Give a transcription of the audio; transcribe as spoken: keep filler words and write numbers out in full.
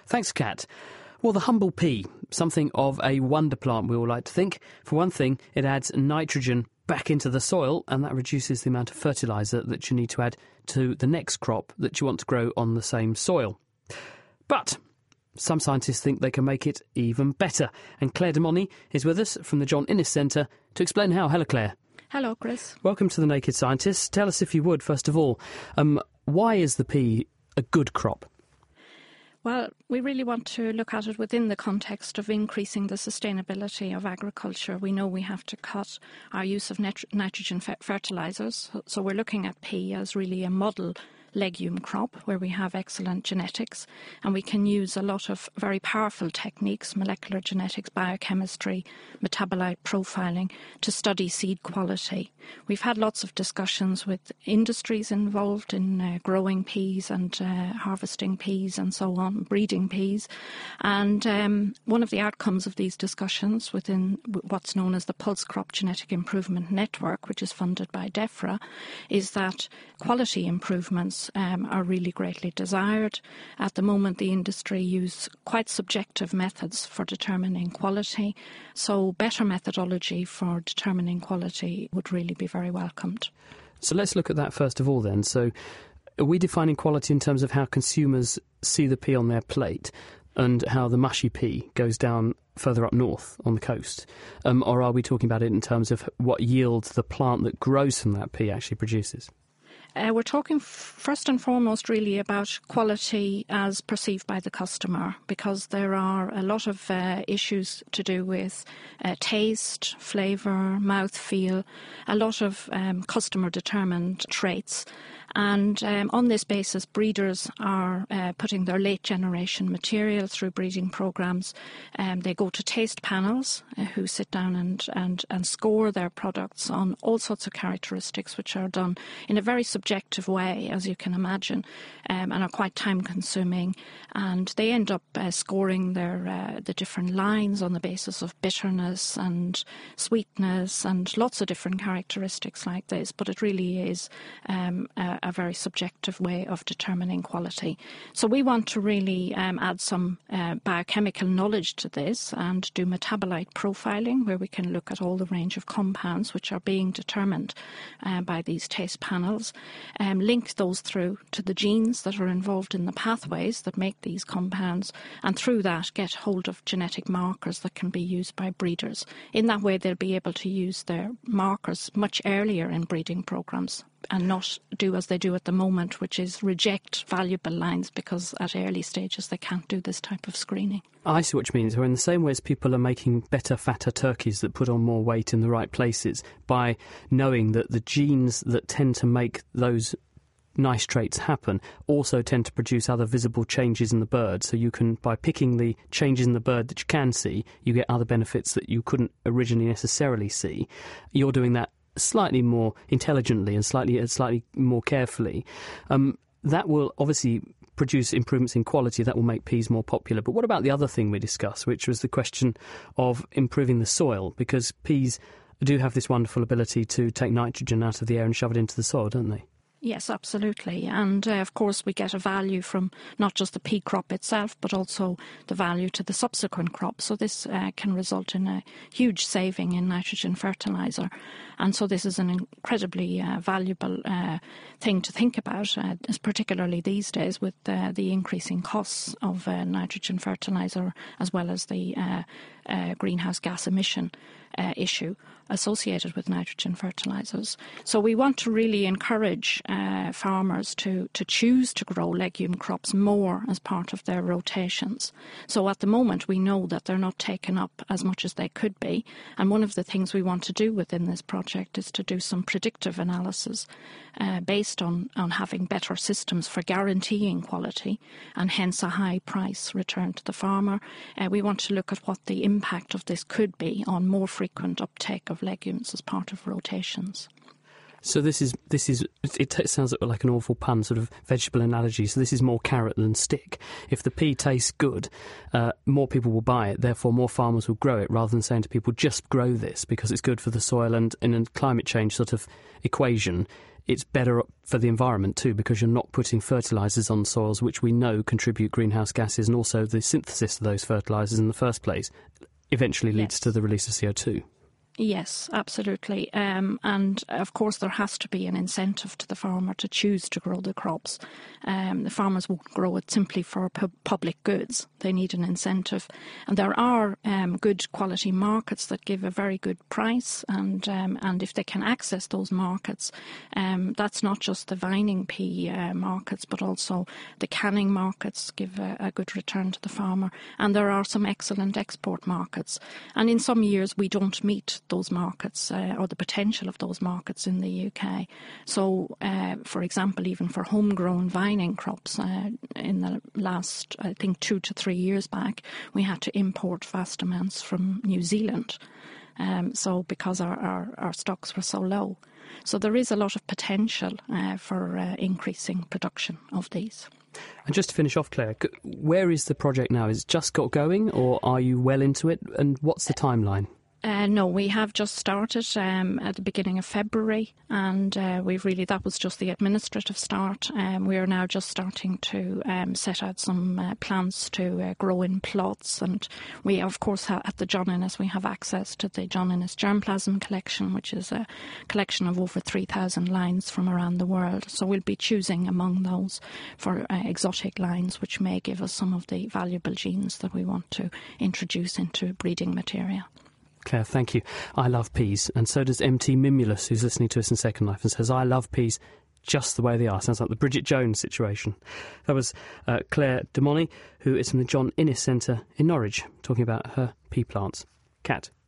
Thanks, Kat. Well, the humble pea, something of a wonder plant, we all like to think. For one thing, it adds nitrogen back into the soil, and that reduces the amount of fertiliser that you need to add to the next crop that you want to grow on the same soil. But some scientists think they can make it even better. And Claire Demoni is with us from the John Innes Centre to explain how. Hello, Claire. Hello, Chris. Welcome to The Naked Scientist. Tell us, if you would, first of all, um, why is the pea a good crop? Well, we really want to look at it within the context of increasing the sustainability of agriculture. We know we have to cut our use of nit- nitrogen fe- fertilisers, so we're looking at pea as really a model legume crop where we have excellent genetics, and we can use a lot of very powerful techniques, molecular genetics, biochemistry, metabolite profiling, to study seed quality. We've had lots of discussions with industries involved in uh, growing peas and uh, harvesting peas and so on, breeding peas. And um, one of the outcomes of these discussions within what's known as the Pulse Crop Genetic Improvement Network, which is funded by DEFRA, is that quality improvements Um, are really greatly desired. At the moment, the industry use quite subjective methods for determining quality, so better methodology for determining quality would really be very welcomed. So let's look at that first of all then. So are we defining quality in terms of how consumers see the pea on their plate and how the mushy pea goes down further up north on the coast? Um, or are we talking about it in terms of what yield the plant that grows from that pea actually produces? Uh, we're talking f- first and foremost really about quality as perceived by the customer, because there are a lot of uh, issues to do with uh, taste, flavour, mouthfeel, a lot of um, customer-determined traits. And um, on this basis, breeders are uh, putting their late-generation material through breeding programmes. Um, they go to taste panels uh, who sit down and, and, and score their products on all sorts of characteristics, which are done in a very subjective way, as you can imagine, um, and are quite time-consuming. And they end up uh, scoring their uh, the different lines on the basis of bitterness and sweetness and lots of different characteristics like this. But it really is um, a a very subjective way of determining quality. So we want to really um, add some uh, biochemical knowledge to this and do metabolite profiling, where we can look at all the range of compounds which are being determined uh, by these taste panels, um, link those through to the genes that are involved in the pathways that make these compounds, and through that get hold of genetic markers that can be used by breeders. In that way, they'll be able to use their markers much earlier in breeding programs and not do as they do at the moment, which is reject valuable lines because at early stages they can't do this type of screening. I see what you mean. So in the same way as people are making better, fatter turkeys that put on more weight in the right places by knowing that the genes that tend to make those nice traits happen also tend to produce other visible changes in the bird. So you can, by picking the changes in the bird that you can see, you get other benefits that you couldn't originally necessarily see. You're doing that slightly more intelligently and slightly uh, slightly more carefully. Um, that will obviously produce improvements in quality. That will make peas more popular. But what about the other thing we discussed, which was the question of improving the soil? Because peas do have this wonderful ability to take nitrogen out of the air and shove it into the soil, don't they? Yes, absolutely. And uh, of course we get a value from not just the pea crop itself, but also the value to the subsequent crop. So this uh, can result in a huge saving in nitrogen fertiliser. And so this is an incredibly uh, valuable uh, thing to think about, uh, particularly these days with uh, the increasing costs of uh, nitrogen fertiliser, as well as the uh, uh, greenhouse gas emission uh, issue associated with nitrogen fertilisers. So we want to really encourage uh, farmers to, to choose to grow legume crops more as part of their rotations. So at the moment we know that they're not taken up as much as they could be, and one of the things we want to do within this project is to do some predictive analysis uh, based on, on having better systems for guaranteeing quality and hence a high price return to the farmer. Uh, we want to look at what the impact of this could be on more frequent uptake of legumes as part of rotations. So this is, this is it t- sounds like an awful pun, sort of vegetable analogy. So this is more carrot than stick. If the pea tastes good, uh, more people will buy it, therefore more farmers will grow it, rather than saying to people, just grow this because it's good for the soil. And in a climate change sort of equation, it's better for the environment too, because you're not putting fertilisers on soils which we know contribute greenhouse gases, and also the synthesis of those fertilisers in the first place eventually leads yes. to the release of C O two. Yes, absolutely. Um, and of course, there has to be an incentive to the farmer to choose to grow the crops. Um, the farmers won't grow it simply for pu- public goods. They need an incentive. And there are um, good quality markets that give a very good price. And um, and if they can access those markets, um, that's not just the vining pea uh, markets, but also the canning markets give a, a good return to the farmer. And there are some excellent export markets. And in some years, we don't meet those markets uh, or the potential of those markets in the U K. So, uh, for example, even for homegrown vining crops, uh, in the last, I think, two to three years back, we had to import vast amounts from New Zealand. Um, so because our, our, our stocks were so low. So there is a lot of potential uh, for uh, increasing production of these. And just to finish off, Claire, where is the project now? Is it just got going, or are you well into it? And what's the timeline? Uh, no, we have just started um, at the beginning of February, and uh, we've really, that was just the administrative start. Um, we are now just starting to um, set out some uh, plants to uh, grow in plots, and we, of course, ha- at the John Innes, we have access to the John Innes germplasm collection, which is a collection of over three thousand lines from around the world. So we'll be choosing among those for uh, exotic lines, which may give us some of the valuable genes that we want to introduce into breeding material. Claire, thank you. I love peas, and so does M T Mimulus, who's listening to us in Second Life and says, I love peas just the way they are. Sounds like the Bridget Jones situation. That was uh, Claire Demoni, who is from the John Innes Centre in Norwich, talking about her pea plants. Kat.